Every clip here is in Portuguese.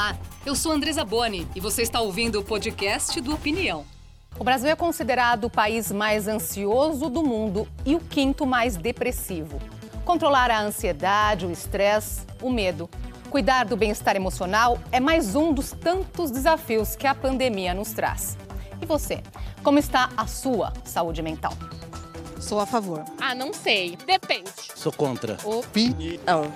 Olá, eu sou Andresa Boni e você está ouvindo o podcast do Opinião. O Brasil é considerado o país mais ansioso do mundo e o quinto mais depressivo. Controlar a ansiedade, o estresse, o medo, cuidar do bem-estar emocional é mais um dos tantos desafios que a pandemia nos traz. E você, como está a sua saúde mental? Sou a favor. Não sei. Depende. Sou contra. Opinião.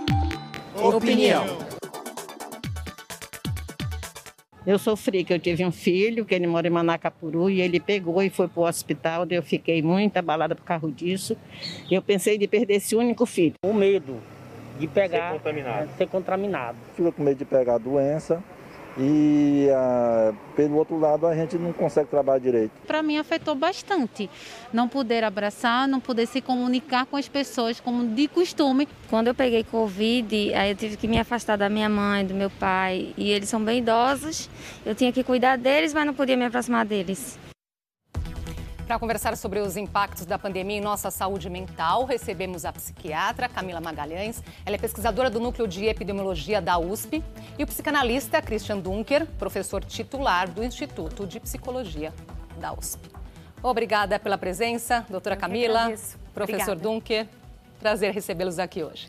Eu sofri, que eu tive um filho, que ele mora em Manacapuru, e ele pegou e foi para o hospital, daí eu fiquei muito abalada por causa disso. E eu pensei de perder esse único filho. O medo de pegar, ser contaminado. Fica com medo de pegar a doença e, pelo outro lado, a gente não consegue trabalhar direito. Para mim afetou bastante, não poder abraçar, não poder se comunicar com as pessoas como de costume. Quando eu peguei Covid, aí eu tive que me afastar da minha mãe, do meu pai, e eles são bem idosos, eu tinha que cuidar deles, mas não podia me aproximar deles. Para conversar sobre os impactos da pandemia em nossa saúde mental, recebemos a psiquiatra Camila Magalhães. Ela é pesquisadora do Núcleo de Epidemiologia da USP. E o psicanalista Christian Dunker, professor titular do Instituto de Psicologia da USP. Obrigada pela presença, doutora Camila, professor Dunker. Prazer recebê-los aqui hoje.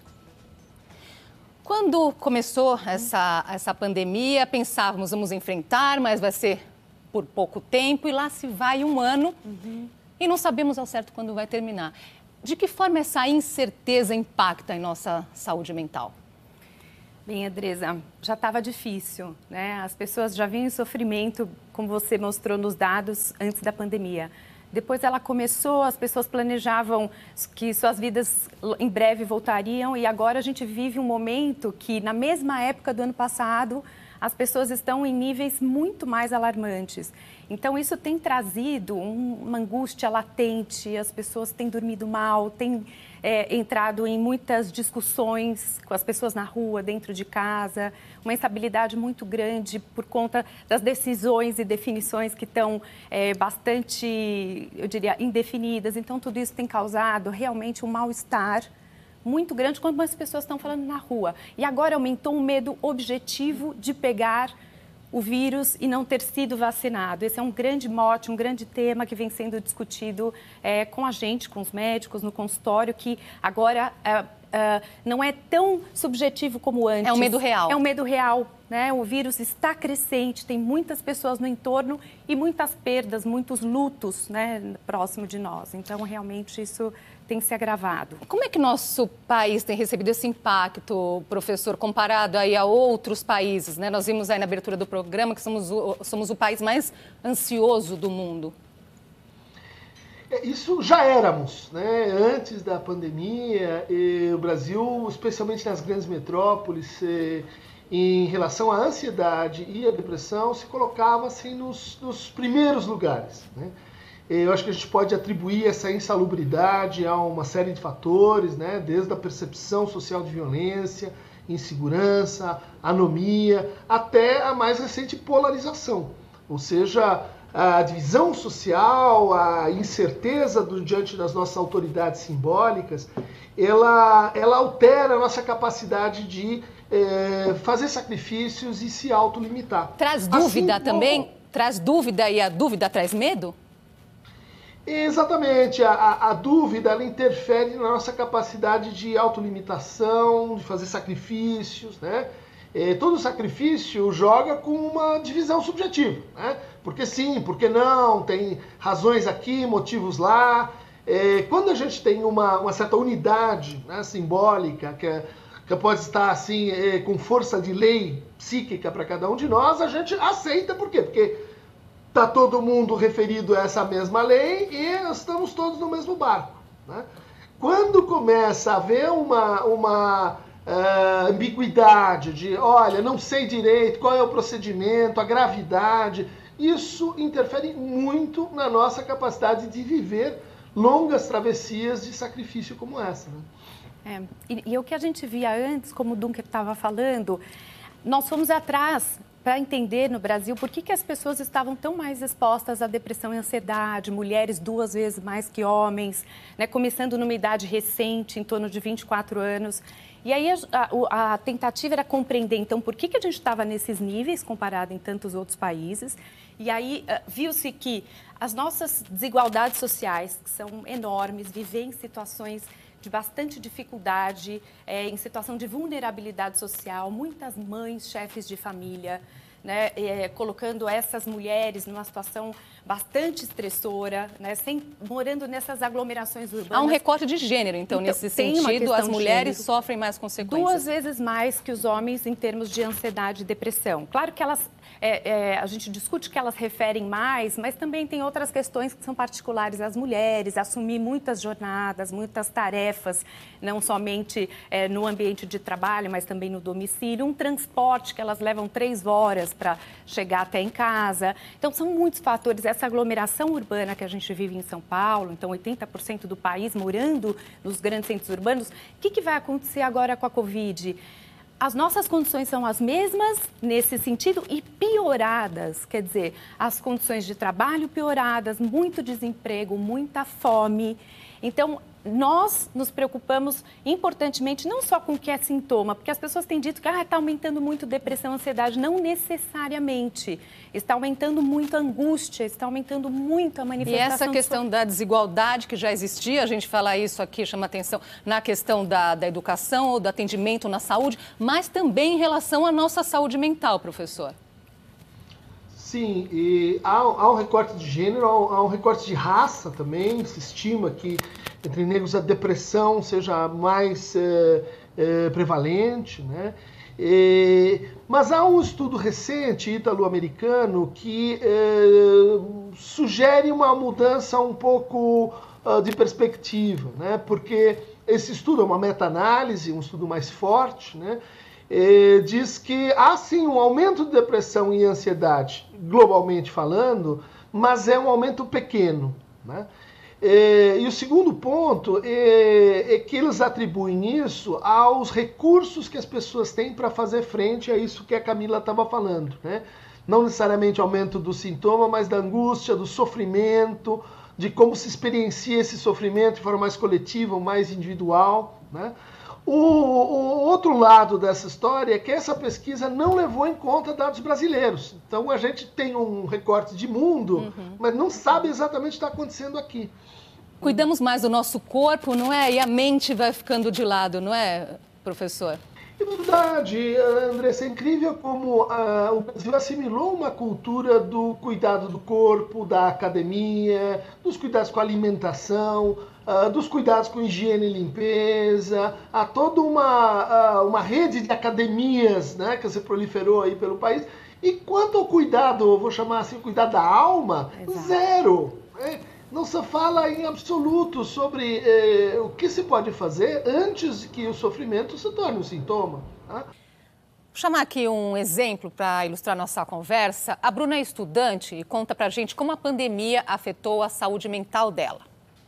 Quando começou essa pandemia, pensávamos, vamos enfrentar, mas vai ser por pouco tempo, e lá se vai um ano e não sabemos ao certo quando vai terminar. De que forma essa incerteza impacta em nossa saúde mental? Bem, Andresa, já estava difícil, né? As pessoas já vinham em sofrimento, como você mostrou nos dados, antes da pandemia. Depois ela começou, as pessoas planejavam que suas vidas em breve voltariam, e agora a gente vive um momento que, na mesma época do ano passado, as pessoas estão em níveis muito mais alarmantes. Então, isso tem trazido uma angústia latente, as pessoas têm dormido mal, têm entrado em muitas discussões com as pessoas na rua, dentro de casa, uma instabilidade muito grande por conta das decisões e definições que estão bastante, eu diria, indefinidas. Então, tudo isso tem causado realmente um mal-estar muito grande quando as pessoas estão falando na rua. E agora aumentou um medo objetivo de pegar o vírus e não ter sido vacinado. Esse é um grande mote, um grande tema que vem sendo discutido com a gente, com os médicos, no consultório, que agora não é tão subjetivo como antes. É um medo real. É um medo real, né? O vírus está crescente, tem muitas pessoas no entorno e muitas perdas, muitos lutos, né, próximo de nós. Então, realmente, isso tem se agravado. Como é que nosso país tem recebido esse impacto, professor, comparado aí a outros países, né? Nós vimos aí na abertura do programa que somos o país mais ansioso do mundo. Isso já éramos, né? Antes da pandemia, o Brasil, especialmente nas grandes metrópoles, em relação à ansiedade e à depressão, se colocava assim nos primeiros lugares, né? Eu acho que a gente pode atribuir essa insalubridade a uma série de fatores, né? Desde a percepção social de violência, insegurança, anomia, até a mais recente polarização. Ou seja, a divisão social, a incerteza diante das nossas autoridades simbólicas, ela altera a nossa capacidade de fazer sacrifícios e se autolimitar. Traz dúvida assim, também? Traz dúvida e a dúvida traz medo? Exatamente, a dúvida ela interfere na nossa capacidade de autolimitação, de fazer sacrifícios, né? Todo sacrifício joga com uma divisão subjetiva, né? Porque sim, porque não, tem razões aqui, motivos lá. Quando a gente tem uma certa unidade, né, simbólica, que pode estar assim, com força de lei psíquica para cada um de nós, a gente aceita, por quê? Porque está todo mundo referido a essa mesma lei e estamos todos no mesmo barco, né? Quando começa a haver uma ambiguidade de, olha, não sei direito qual é o procedimento, a gravidade, isso interfere muito na nossa capacidade de viver longas travessias de sacrifício como essa, né? E o que a gente via antes, como o Dunker estava falando, nós fomos atrás para entender no Brasil por que as pessoas estavam tão mais expostas à depressão e ansiedade, mulheres 2 vezes mais que homens, né, começando numa idade recente, em torno de 24 anos. E aí a tentativa era compreender, então, por que a gente estava nesses níveis comparado em tantos outros países. E aí viu-se que as nossas desigualdades sociais, que são enormes, viver em situações de bastante dificuldade, em situação de vulnerabilidade social, muitas mães, chefes de família, né, colocando essas mulheres numa situação bastante estressora, né, morando nessas aglomerações urbanas. Há um recorte de gênero, então nesse sentido, as mulheres sofrem mais consequências. 2 vezes mais que os homens em termos de ansiedade e depressão. Claro que elas, a gente discute que elas referem mais, mas também tem outras questões que são particulares às mulheres, assumir muitas jornadas, muitas tarefas, não somente no ambiente de trabalho, mas também no domicílio, um transporte que elas levam 3 horas para chegar até em casa. Então, são muitos fatores. Essa aglomeração urbana que a gente vive em São Paulo, então 80% do país morando nos grandes centros urbanos, o que vai acontecer agora com a Covid? As nossas condições são as mesmas nesse sentido e pioradas, quer dizer, as condições de trabalho pioradas, muito desemprego, muita fome. Então, nós nos preocupamos importantemente não só com o que é sintoma, porque as pessoas têm dito que está aumentando muito depressão, ansiedade. Não necessariamente. Está aumentando muito a angústia, está aumentando muito a manifestação. E essa questão da desigualdade que já existia, a gente fala isso aqui, chama atenção na questão da educação ou do atendimento na saúde, mas também em relação à nossa saúde mental, professor. Sim, e há um recorte de gênero, há um recorte de raça também. Se estima que entre negros a depressão seja mais prevalente, né? Mas há um estudo recente ítalo-americano que sugere uma mudança um pouco de perspectiva, né? Porque esse estudo é uma meta-análise, um estudo mais forte, né? Diz que há sim um aumento de depressão e ansiedade, globalmente falando, mas é um aumento pequeno, né? E o segundo ponto é que eles atribuem isso aos recursos que as pessoas têm para fazer frente a isso que a Camila estava falando, né? Não necessariamente aumento do sintoma, mas da angústia, do sofrimento, de como se experiencia esse sofrimento de forma mais coletiva, mais individual, né? O outro lado dessa história é que essa pesquisa não levou em conta dados brasileiros. Então a gente tem um recorte de mundo, mas não sabe exatamente o que está acontecendo aqui. Cuidamos mais do nosso corpo, não é? E a mente vai ficando de lado, não é, professor? É verdade, Andressa, é incrível como o Brasil assimilou uma cultura do cuidado do corpo, da academia, dos cuidados com a alimentação, dos cuidados com higiene e limpeza, há toda uma rede de academias, né, que se proliferou aí pelo país. E quanto ao cuidado, eu vou chamar assim, o cuidado da alma, zero. Né? Não se fala em absoluto sobre o que se pode fazer antes que o sofrimento se torne um sintoma. Tá? Vou chamar aqui um exemplo para ilustrar nossa conversa. A Bruna é estudante e conta pra gente como a pandemia afetou a saúde mental dela.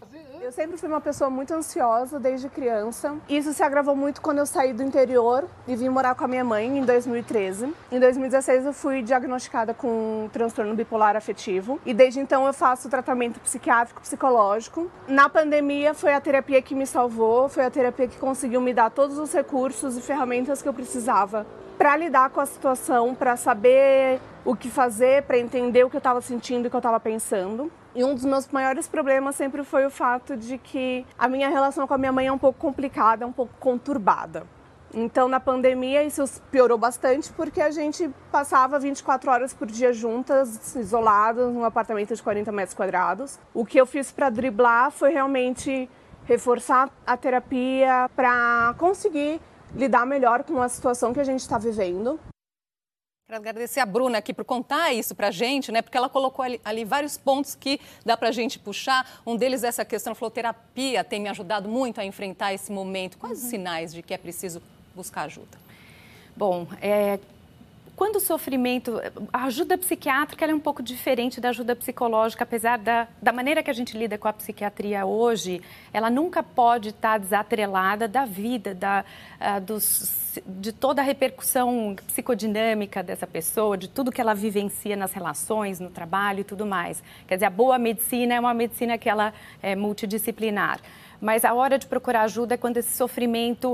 Eu sempre fui uma pessoa muito ansiosa desde criança. Isso se agravou muito quando eu saí do interior e vim morar com a minha mãe em 2013. Em 2016 eu fui diagnosticada com um transtorno bipolar afetivo e desde então eu faço tratamento psiquiátrico, psicológico. Na pandemia foi a terapia que me salvou, foi a terapia que conseguiu me dar todos os recursos e ferramentas que eu precisava para lidar com a situação, para saber o que fazer, para entender o que eu estava sentindo e o que eu estava pensando. E um dos meus maiores problemas sempre foi o fato de que a minha relação com a minha mãe é um pouco complicada, um pouco conturbada. Então, na pandemia, isso piorou bastante porque a gente passava 24 horas por dia juntas, isoladas, num apartamento de 40 metros quadrados. O que eu fiz para driblar foi realmente reforçar a terapia para conseguir lidar melhor com a situação que a gente está vivendo. Quero agradecer a Bruna aqui por contar isso pra gente, né? Porque ela colocou ali vários pontos que dá pra gente puxar. Um deles é essa questão, ela falou, terapia tem me ajudado muito a enfrentar esse momento. Quais os sinais de que é preciso buscar ajuda? Bom, quando o sofrimento... A ajuda psiquiátrica ela é um pouco diferente da ajuda psicológica, apesar da maneira que a gente lida com a psiquiatria hoje, ela nunca pode estar desatrelada da vida, dos de toda a repercussão psicodinâmica dessa pessoa, de tudo que ela vivencia nas relações, no trabalho e tudo mais. Quer dizer, a boa medicina é uma medicina que ela é multidisciplinar. Mas a hora de procurar ajuda é quando esse sofrimento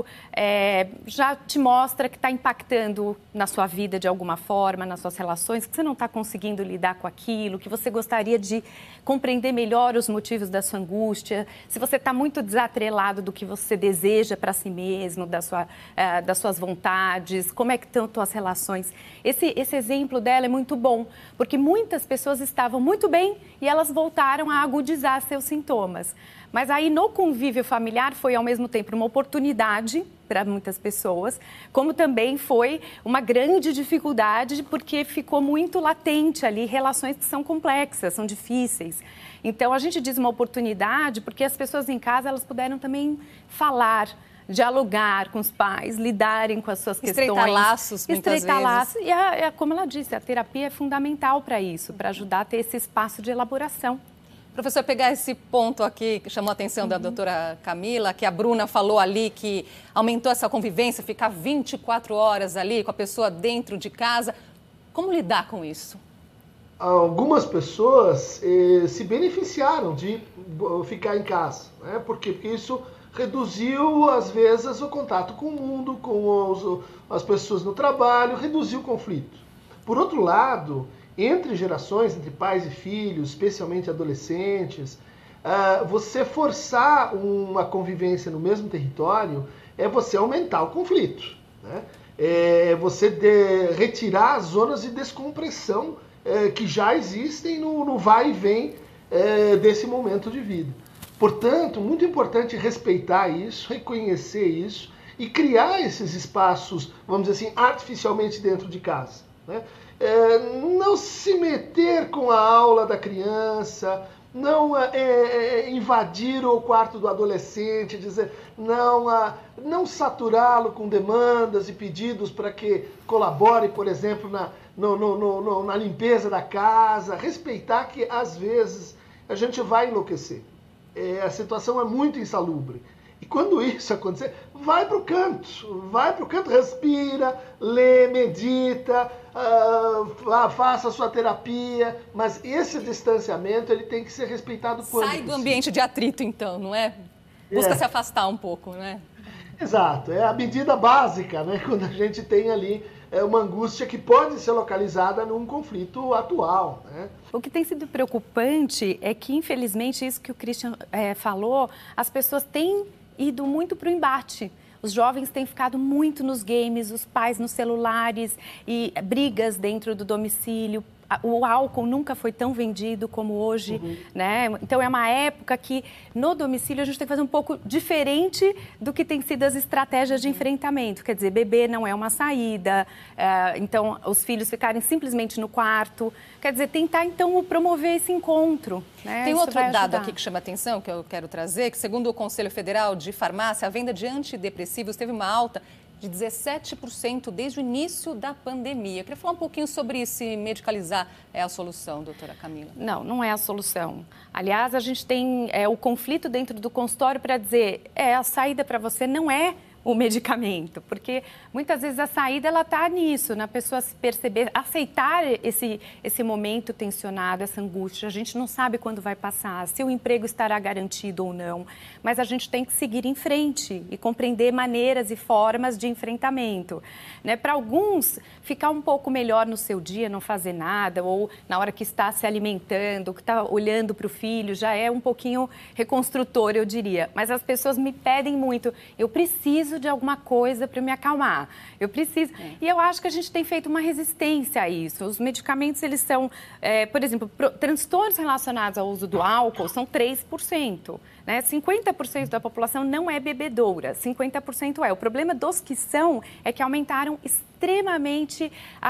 já te mostra que está impactando na sua vida de alguma forma, nas suas relações, que você não está conseguindo lidar com aquilo, que você gostaria de compreender melhor os motivos da sua angústia, se você está muito desatrelado do que você deseja para si mesmo, das suas vontades, como é que estão as suas relações. Esse exemplo dela é muito bom, porque muitas pessoas estavam muito bem e elas voltaram a agudizar seus sintomas. Mas aí no convívio familiar foi ao mesmo tempo uma oportunidade para muitas pessoas, como também foi uma grande dificuldade porque ficou muito latente ali relações que são complexas, são difíceis. Então a gente diz uma oportunidade porque as pessoas em casa elas puderam também falar, dialogar com os pais, lidarem com as suas questões. Estreitar laços, muitas vezes. Estreitar laços. E como ela disse, a terapia é fundamental para isso, para ajudar a ter esse espaço de elaboração. Professor, pegar esse ponto aqui que chamou a atenção da doutora Camila, que a Bruna falou ali que aumentou essa convivência, ficar 24 horas ali com a pessoa dentro de casa. Como lidar com isso? Algumas pessoas se beneficiaram de ficar em casa, né? Por quê? Porque isso reduziu, às vezes, o contato com o mundo, com as pessoas no trabalho, reduziu o conflito. Por outro lado, entre gerações, entre pais e filhos, especialmente adolescentes, você forçar uma convivência no mesmo território é você aumentar o conflito, né? É você retirar as zonas de descompressão que já existem no vai e vem desse momento de vida. Portanto, muito importante respeitar isso, reconhecer isso e criar esses espaços, vamos dizer assim, artificialmente dentro de casa, né? Não se meter com a aula da criança, não invadir o quarto do adolescente, dizer, não saturá-lo com demandas e pedidos para que colabore, por exemplo, na limpeza da casa, respeitar que às vezes a gente vai enlouquecer. A situação é muito insalubre. E quando isso acontecer, vai para o canto, respira, lê, medita, faça a sua terapia, mas esse distanciamento ele tem que ser respeitado quando Sai do ambiente de atrito, então, não é? Busca se afastar um pouco, não é? Exato, é a medida básica, né? Quando a gente tem ali uma angústia que pode ser localizada num conflito atual, né? O que tem sido preocupante é que, infelizmente, isso que o Christian falou, as pessoas têm ido muito para o embate. Os jovens têm ficado muito nos games, os pais nos celulares e brigas dentro do domicílio. O álcool nunca foi tão vendido como hoje, né? Então é uma época que no domicílio a gente tem que fazer um pouco diferente do que tem sido as estratégias de enfrentamento. Quer dizer, beber não é uma saída, então os filhos ficarem simplesmente no quarto. Quer dizer, tentar então promover esse encontro, né? Tem Isso outro vai dado ajudar. aqui que chama atenção, que eu quero trazer, que segundo o Conselho Federal de Farmácia, a venda de antidepressivos teve uma alta de 17% desde o início da pandemia. Eu queria falar um pouquinho sobre se medicalizar é a solução, doutora Camila. Não é a solução. Aliás, a gente tem o conflito dentro do consultório para dizer, a saída para você não é o medicamento, porque muitas vezes a saída ela está nisso, na pessoa se perceber, aceitar esse momento tensionado, essa angústia. A gente não sabe quando vai passar, se o emprego estará garantido ou não, mas a gente tem que seguir em frente e compreender maneiras e formas de enfrentamento, né? Para alguns, ficar um pouco melhor no seu dia, não fazer nada, ou na hora que está se alimentando, que está olhando para o filho, já é um pouquinho reconstrutor, eu diria. Mas as pessoas me pedem muito, eu preciso de alguma coisa para me acalmar, eu preciso. E eu acho que a gente tem feito uma resistência a isso. Os medicamentos, eles são, por exemplo, transtornos relacionados ao uso do álcool são 3%. Né? 50% da população não é bebedora, 50% é. O problema dos que são é que aumentaram extremamente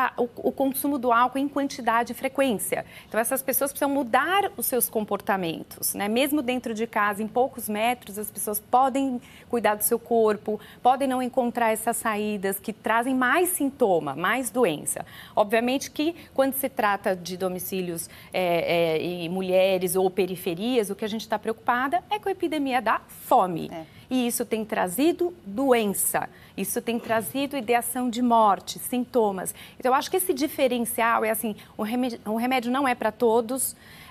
o consumo do álcool em quantidade e frequência. Então, essas pessoas precisam mudar os seus comportamentos, né? Mesmo dentro de casa, em poucos metros, as pessoas podem cuidar do seu corpo, podem não encontrar essas saídas que trazem mais sintoma, mais doença. Obviamente que, quando se trata de domicílios em mulheres ou periferias, o que a gente está preocupada é com com a epidemia da fome. E isso tem trazido doença, isso tem trazido ideação de morte, sintomas. Então, eu acho que esse diferencial é assim, o remédio não é para todos.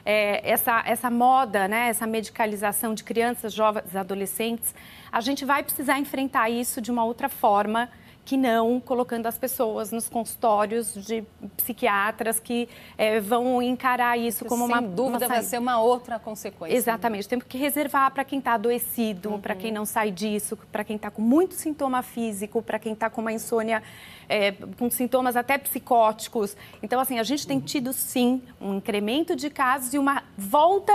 Essa moda, né, essa medicalização de crianças, jovens, adolescentes, a gente vai precisar enfrentar isso de uma outra forma, que não colocando as pessoas nos consultórios de psiquiatras que vão encarar isso como uma... Sem dúvida vai ser uma outra consequência. Exatamente. Temos que reservar para quem está adoecido, para quem não sai disso, para quem está com muito sintoma físico, para quem está com uma insônia, com sintomas até psicóticos. Então, assim, a gente tem tido, sim, um incremento de casos e uma volta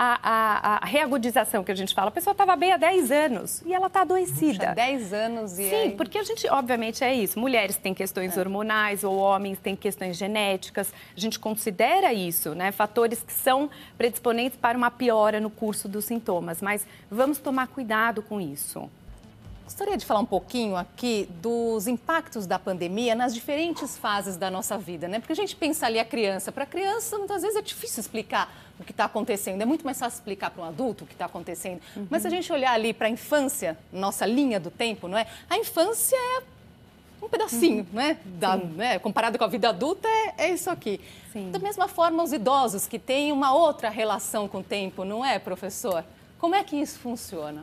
à reagudização, que a gente fala. A pessoa estava bem há 10 anos e ela está adoecida. Puxa, 10 anos e... Sim, porque a gente, obviamente, é isso. Mulheres têm questões hormonais ou homens têm questões genéticas. A gente considera isso, né? Fatores que são predisponentes para uma piora no curso dos sintomas. Mas vamos tomar cuidado com isso. Gostaria de falar um pouquinho aqui dos impactos da pandemia nas diferentes fases da nossa vida, né? Porque a gente pensa ali a criança. Para a criança, muitas vezes é difícil explicar o que está acontecendo. É muito mais fácil explicar para um adulto o que está acontecendo. Mas se a gente olhar ali para a infância, nossa linha do tempo, não é? A infância é um pedacinho, né? Comparado com a vida adulta, é isso aqui. Sim. Da mesma forma, os idosos que têm uma outra relação com o tempo, não é, professor? Como é que isso funciona?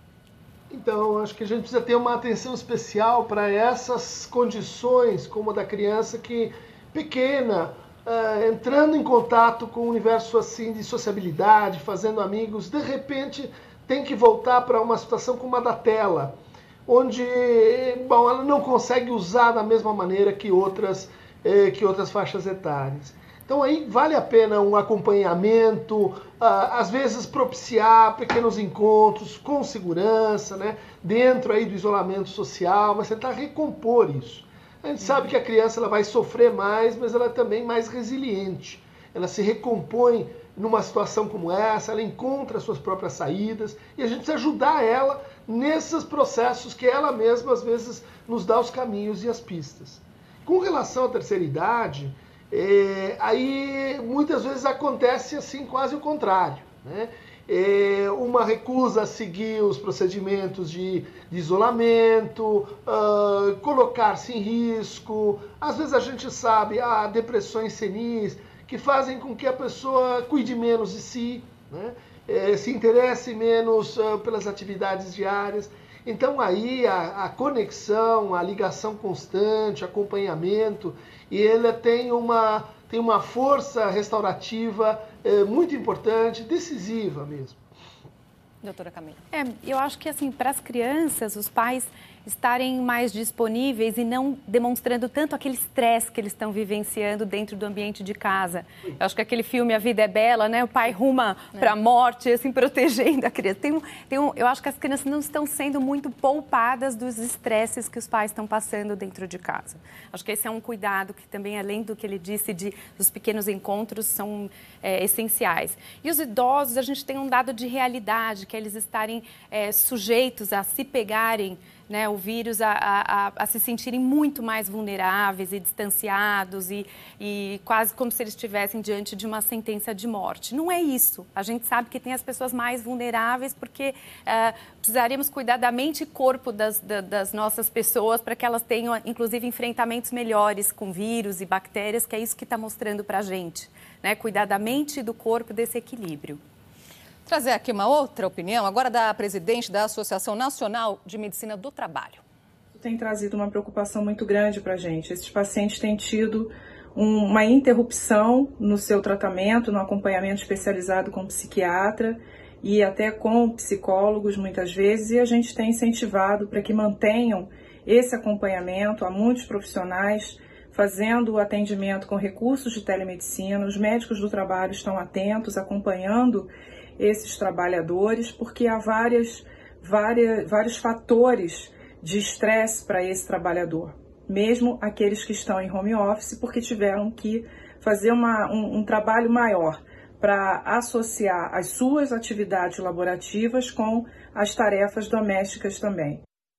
Então, acho que a gente precisa ter uma atenção especial para essas condições, como a da criança que, pequena, entrando em contato com um universo assim de sociabilidade, fazendo amigos, de repente tem que voltar para uma situação como a da tela, onde ela não consegue usar da mesma maneira que outras faixas etárias. Então aí vale a pena um acompanhamento, às vezes propiciar pequenos encontros com segurança, né, dentro aí do isolamento social, mas tentar recompor isso. A gente sabe que a criança ela vai sofrer mais, mas ela é também mais resiliente. Ela se recompõe numa situação como essa, ela encontra as suas próprias saídas e a gente precisa ajudar ela nesses processos que ela mesma às vezes nos dá os caminhos e as pistas. Com relação à terceira idade, aí muitas vezes acontece assim quase o contrário, né? Uma recusa a seguir os procedimentos de isolamento, colocar-se em risco. Às vezes a gente sabe, há depressões senis que fazem com que a pessoa cuide menos de si, né? Se interesse menos pelas atividades diárias. Então aí a conexão, a ligação constante, acompanhamento, e ele tem uma força restaurativa muito importante, decisiva mesmo. Doutora Camila. Eu acho que assim, para as crianças, os pais estarem mais disponíveis e não demonstrando tanto aquele estresse que eles estão vivenciando dentro do ambiente de casa. Eu acho que aquele filme A Vida é Bela, né? O pai ruma para a morte, assim, protegendo a criança. Eu acho que as crianças não estão sendo muito poupadas dos estresses que os pais estão passando dentro de casa. Acho que esse é um cuidado que também, além do que ele disse dos pequenos encontros, são essenciais. E os idosos, a gente tem um dado de realidade, que é eles estarem sujeitos a se pegarem, né, o vírus, a se sentirem muito mais vulneráveis e distanciados e quase como se eles estivessem diante de uma sentença de morte. Não é isso. A gente sabe que tem as pessoas mais vulneráveis porque precisaríamos cuidar da mente e corpo das nossas pessoas para que elas tenham, inclusive, enfrentamentos melhores com vírus e bactérias, que é isso que está mostrando para a gente, né? Cuidar da mente e do corpo, desse equilíbrio. Trazer aqui uma outra opinião, agora da presidente da Associação Nacional de Medicina do Trabalho. Tem trazido uma preocupação muito grande para a gente. Esses pacientes têm tido uma interrupção no seu tratamento, no acompanhamento especializado com psiquiatra e até com psicólogos muitas vezes, e a gente tem incentivado para que mantenham esse acompanhamento. Há muitos profissionais fazendo o atendimento com recursos de telemedicina, os médicos do trabalho estão atentos, acompanhando esses trabalhadores, porque há vários fatores de estresse para esse trabalhador, mesmo aqueles que estão em home office, porque tiveram que fazer um trabalho maior para associar as suas atividades laborativas com as tarefas domésticas também.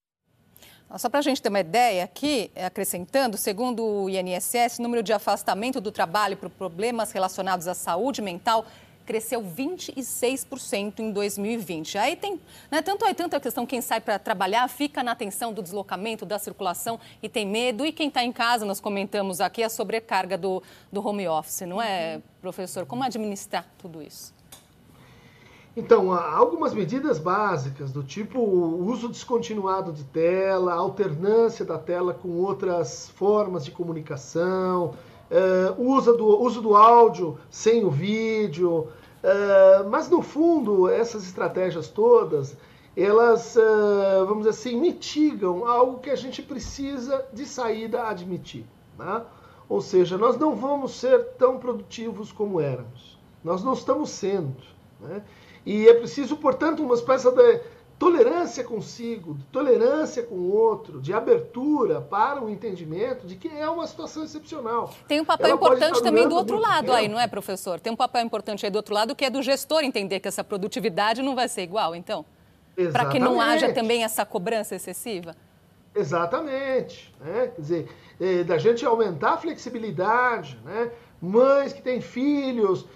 Só para a gente ter uma ideia aqui, acrescentando, segundo o INSS, o número de afastamento do trabalho por problemas relacionados à saúde mental cresceu 26% em 2020. Aí tem, né, tanto a questão quem sai para trabalhar fica na atenção do deslocamento, da circulação e tem medo. E quem está em casa, nós comentamos aqui, a sobrecarga do home office, não é, professor? Como administrar tudo isso? Então, há algumas medidas básicas, do tipo o uso descontinuado de tela, alternância da tela com outras formas de comunicação, uso do áudio sem o vídeo, mas no fundo essas estratégias todas, elas, vamos dizer assim, mitigam algo que a gente precisa de saída admitir, né? Ou seja, nós não vamos ser tão produtivos como éramos, nós não estamos sendo, né? E é preciso, portanto, uma espécie de tolerância consigo, de tolerância com o outro, de abertura para o entendimento de que é uma situação excepcional. Tem um papel importante também do outro lado aí, não é, professor? Tem um papel importante aí do outro lado, que é do gestor entender que essa produtividade não vai ser igual, então? Para que não haja também essa cobrança excessiva? Exatamente, né? Quer dizer, da gente aumentar a flexibilidade, né? Mães que têm filhos,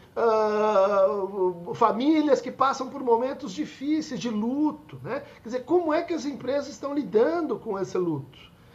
famílias que passam por momentos difíceis de luto, né? Quer dizer, como é que as empresas estão lidando com esse luto?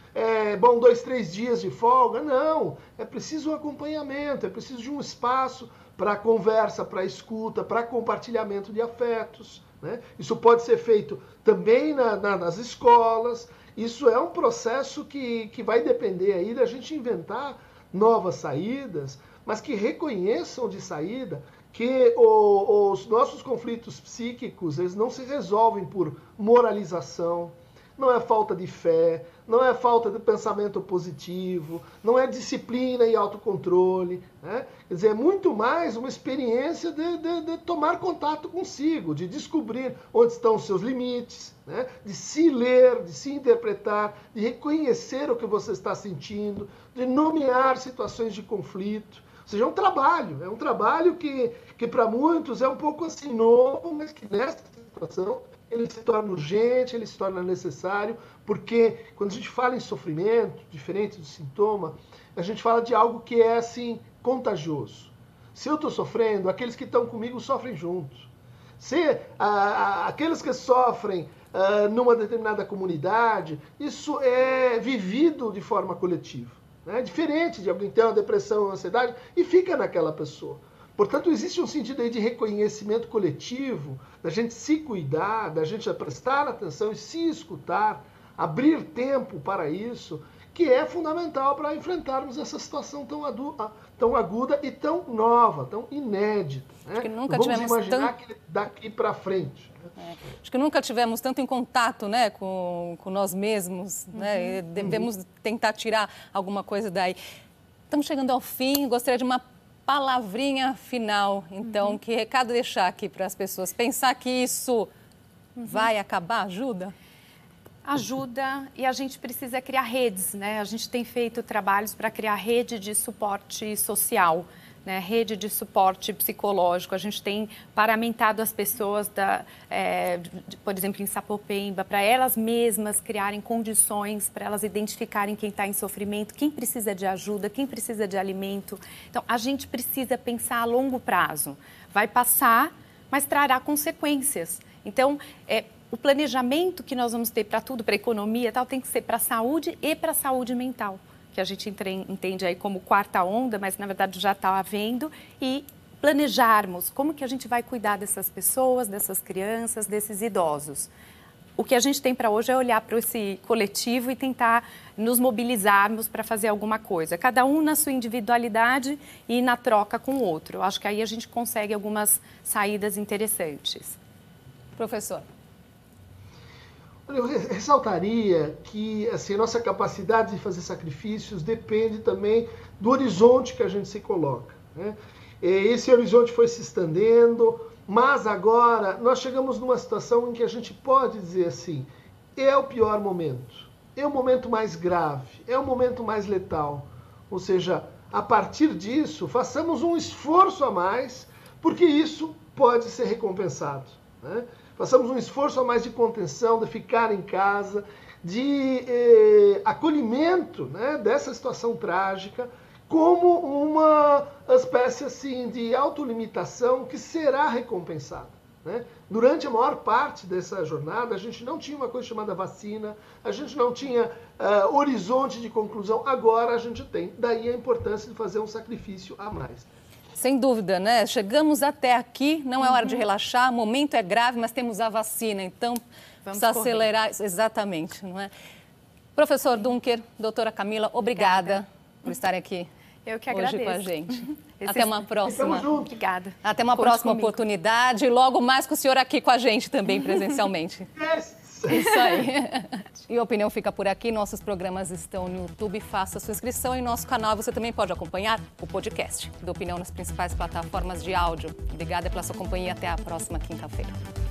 Bom, 2, 3 dias de folga? Não, é preciso um acompanhamento, é preciso de um espaço para conversa, para escuta, para compartilhamento de afetos, né? Isso pode ser feito também nas escolas. Isso é um processo que vai depender aí da gente inventar novas saídas, mas que reconheçam de saída que os nossos conflitos psíquicos, eles não se resolvem por moralização, não é falta de fé, não é falta de pensamento positivo, não é disciplina e autocontrole, né? Quer dizer, é muito mais uma experiência de tomar contato consigo, de descobrir onde estão os seus limites, né? De se ler, de se interpretar, de reconhecer o que você está sentindo, de nomear situações de conflito. Ou seja, é um trabalho que para muitos é um pouco assim novo, mas que nessa situação ele se torna urgente, ele se torna necessário, porque quando a gente fala em sofrimento, diferente do sintoma, a gente fala de algo que é assim contagioso. Se eu estou sofrendo, aqueles que estão comigo sofrem juntos. Se aqueles que sofrem numa determinada comunidade, isso é vivido de forma coletiva. É diferente de alguém ter uma depressão, uma ansiedade e fica naquela pessoa. Portanto, existe um sentido aí de reconhecimento coletivo, da gente se cuidar, da gente prestar atenção e se escutar, abrir tempo para isso, que é fundamental para enfrentarmos essa situação tão aguda e tão nova, tão inédita, né? Acho que nunca Vamos tivemos imaginar que daqui para frente. Acho que nunca tivemos tanto em contato, né, com nós mesmos, né? Devemos tentar tirar alguma coisa daí. Estamos chegando ao fim, gostaria de uma palavrinha final, então, que recado deixar aqui para as pessoas? Pensar que isso vai acabar, ajuda? Ajuda, e a gente precisa criar redes, né? A gente tem feito trabalhos para criar rede de suporte social, né? Rede de suporte psicológico. A gente tem paramentado as pessoas, por exemplo, em Sapopemba, para elas mesmas criarem condições, para elas identificarem quem está em sofrimento, quem precisa de ajuda, quem precisa de alimento. Então, a gente precisa pensar a longo prazo. Vai passar, mas trará consequências. Então, o planejamento que nós vamos ter para tudo, para a economia, tal, tem que ser para a saúde e para a saúde mental, que a gente entende aí como quarta onda, mas na verdade já está havendo, e planejarmos como que a gente vai cuidar dessas pessoas, dessas crianças, desses idosos. O que a gente tem para hoje é olhar para esse coletivo e tentar nos mobilizarmos para fazer alguma coisa, cada um na sua individualidade e na troca com o outro. Eu acho que aí a gente consegue algumas saídas interessantes. Professor. Eu ressaltaria que assim, a nossa capacidade de fazer sacrifícios depende também do horizonte que a gente se coloca, né? Esse horizonte foi se estendendo, mas agora nós chegamos numa situação em que a gente pode dizer assim, é o pior momento, é o momento mais grave, é o momento mais letal. Ou seja, a partir disso, façamos um esforço a mais, porque isso pode ser recompensado, né? Façamos um esforço a mais de contenção, de ficar em casa, de acolhimento, né, dessa situação trágica, como uma espécie assim, de autolimitação que será recompensada. Né? Durante a maior parte dessa jornada, a gente não tinha uma coisa chamada vacina, a gente não tinha horizonte de conclusão, agora a gente tem. Daí a importância de fazer um sacrifício a mais. Sem dúvida, né? Chegamos até aqui, não é hora de relaxar, o momento é grave, mas temos a vacina, então precisa acelerar. Exatamente, não é? Professor Dunker, doutora Camila, obrigada por estarem aqui. Eu que hoje agradeço. com a gente. Até uma próxima. Obrigada. Até uma próxima oportunidade. E logo mais com o senhor aqui com a gente também, presencialmente. Isso aí. E a Opinião fica por aqui. Nossos programas estão no YouTube. Faça sua inscrição em nosso canal. Você também pode acompanhar o podcast do Opinião nas principais plataformas de áudio. Obrigada pela sua companhia. Até a próxima quinta-feira.